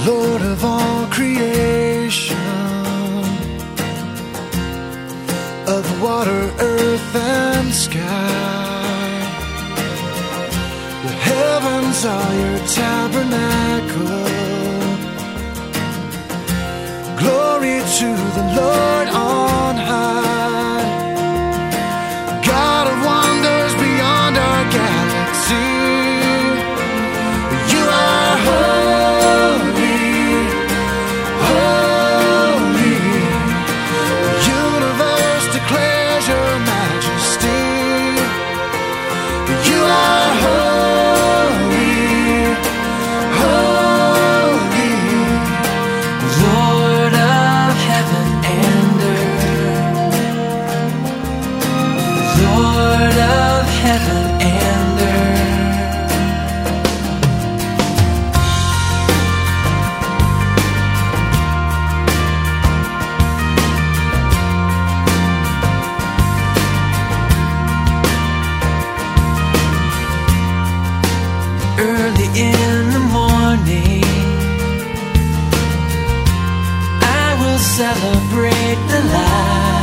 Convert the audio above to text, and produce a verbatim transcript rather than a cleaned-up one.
Lord of all creation, of water, earth, and sky. The heavens are your tabernacle. Glory to the Lord on high. God of wonders beyond our galaxy. You are holy, holy. The universe declares your majesty. You are holy, holy. Lord of heaven and earth, Lord of heaven and earth. Early in the morning, I will celebrate the light.